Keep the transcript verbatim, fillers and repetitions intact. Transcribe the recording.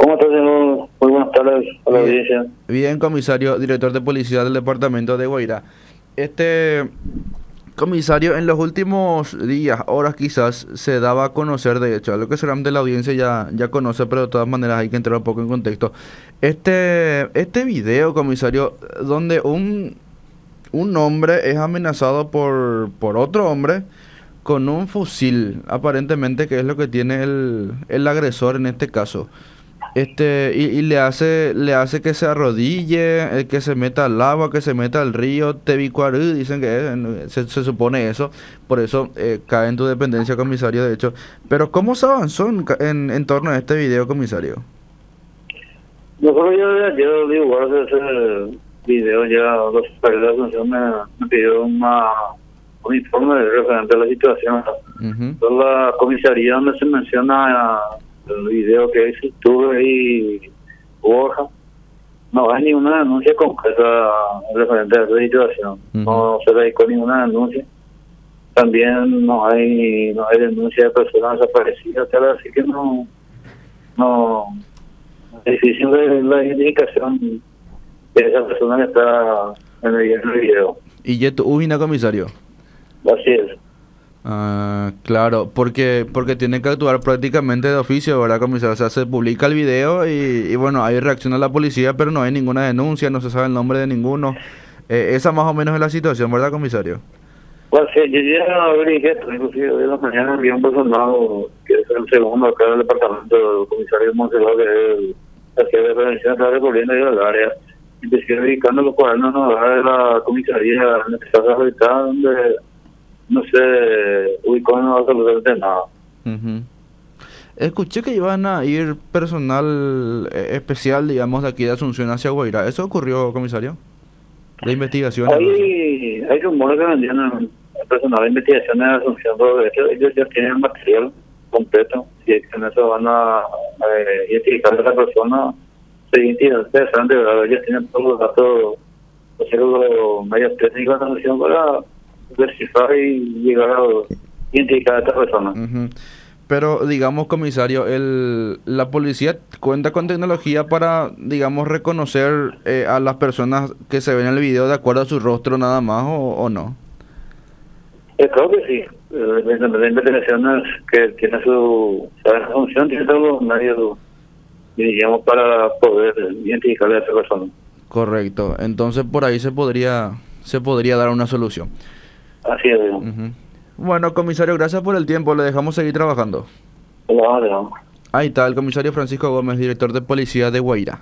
¿Cómo estás, señor? Muy buenas tardes a la Bien, audiencia. bien, comisario, director de policía del departamento de Guairá. Este comisario, en los últimos días, horas quizás, se daba a conocer, de hecho, algo que seguramente la audiencia ya, ya conoce, pero de todas maneras hay que entrar un poco en contexto. Este, este video, comisario, donde un, un hombre es amenazado por, por otro hombre con un fusil, aparentemente que es lo que tiene el, el agresor en este caso. Este, y, y le hace, le hace que se arrodille, eh, que se meta al agua, que se meta al río, Tebicuarú, dicen que es, no, se, se supone eso, por eso eh, cae en tu dependencia, comisario, de hecho. Pero ¿cómo se avanzó en, ca- en, en torno a este video, comisario? Nosotros ya ayer, digo, igual de ese video, ya los superiores de la función me, me pidió una, un informe referente a la situación. Ujú. Entonces, la comisaría donde se menciona el video que hizo tuve y Borja, no hay ninguna denuncia concreta referente a esa situación. Ujú. No se dedicó ninguna denuncia. También no hay no hay denuncia de personas desaparecidas, tal, así que no no es difícil de la identificación de esa persona que está en el, en el video. Y ya tu ubina, comisario. Así es. Ah, claro, porque porque tiene que actuar prácticamente de oficio, ¿verdad, comisario? O sea, se publica el video y, y bueno, ahí reacciona la policía, pero no hay ninguna denuncia, no se sabe el nombre de ninguno. Eh, esa más o menos es la situación, ¿verdad, comisario? Pues sí, yo ya averigué esto, inclusive hoy en la mañana había un personal que es el segundo acá del departamento, el comisario de Monserrat, que es el el jefe de prevención de la Recolina y del área. Empecé dedicando los cuadernos no, de la comisaría en esta casa donde no se ubicó en absolutamente nada. Ujú. Escuché que iban a ir personal eh, especial, digamos, de aquí de Asunción hacia Guairá. ¿Eso ocurrió, comisario? De investigación, algo así. Hay, hay rumores que vendían el personal de investigación de Asunción, pero de hecho ellos ya tienen material completo. Si es que en eso van a, a identificar a la persona, sería interesante, ¿verdad? Ellos tienen todos los datos, hacer los medios técnicos de Asunción para descifrar y llegar a identificar a esta persona. Ujú. Pero, digamos, comisario, el, la policía cuenta con tecnología para, digamos, reconocer eh, a las personas que se ven en el video de acuerdo a su rostro nada más, o, o no. Yo creo que sí. Eh, La la investigación es que tiene su, sabe, su función, tiene todos los medios, diríamos, para poder identificar a esa persona. Correcto. Entonces, por ahí se podría, se podría dar una solución. Así es, digamos. Ujú. Bueno, comisario, gracias por el tiempo. Le dejamos seguir trabajando. Lo vamos a dejar. Ahí está el comisario Francisco Gómez, director de policía de Guairá.